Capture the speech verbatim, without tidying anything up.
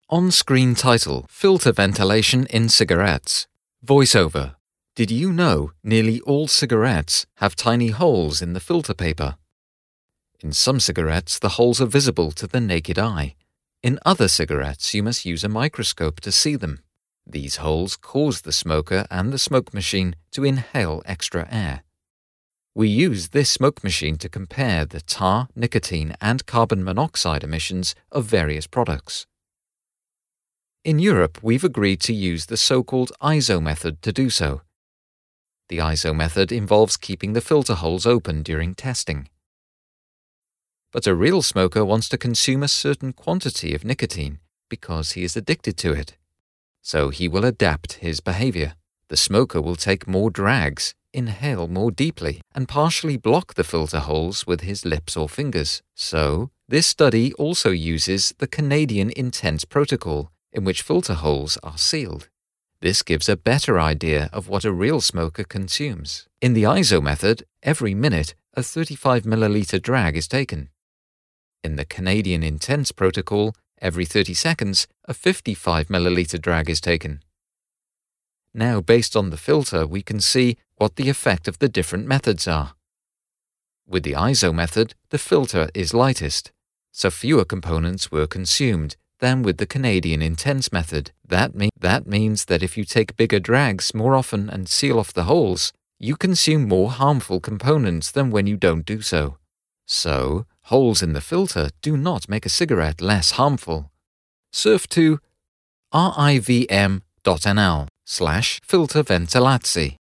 On-screen title, Filter Ventilation in Cigarettes. Voiceover. Did you know nearly all cigarettes have tiny holes in the filter paper? In some cigarettes, the holes are visible to the naked eye. In other cigarettes, you must use a microscope to see them. These holes cause the smoker and the smoke machine to inhale extra air. We use this smoke machine to compare the tar, nicotine, and carbon monoxide emissions of various products. In Europe, we've agreed to use the so-called I S O method to do so. The I S O method involves keeping the filter holes open during testing. But a real smoker wants to consume a certain quantity of nicotine because he is addicted to it. So he will adapt his behavior. The smoker will take more drags, inhale more deeply, and partially block the filter holes with his lips or fingers. So, this study also uses the Canadian Intense Protocol, in which filter holes are sealed. This gives a better idea of what a real smoker consumes. In the I S O method, every minute, a thirty-five milliliter drag is taken. In the Canadian Intense Protocol, every thirty seconds, a fifty-five milliliter drag is taken. Now, based on the filter, we can see what the effect of the different methods are. With the I S O method, the filter is lightest, so fewer components were consumed than with the Canadian Intense method. That, me- that means that if you take bigger drags more often and seal off the holes, you consume more harmful components than when you don't do so. So, holes in the filter do not make a cigarette less harmful. Surf to rivm dot n l slash filterventilatie.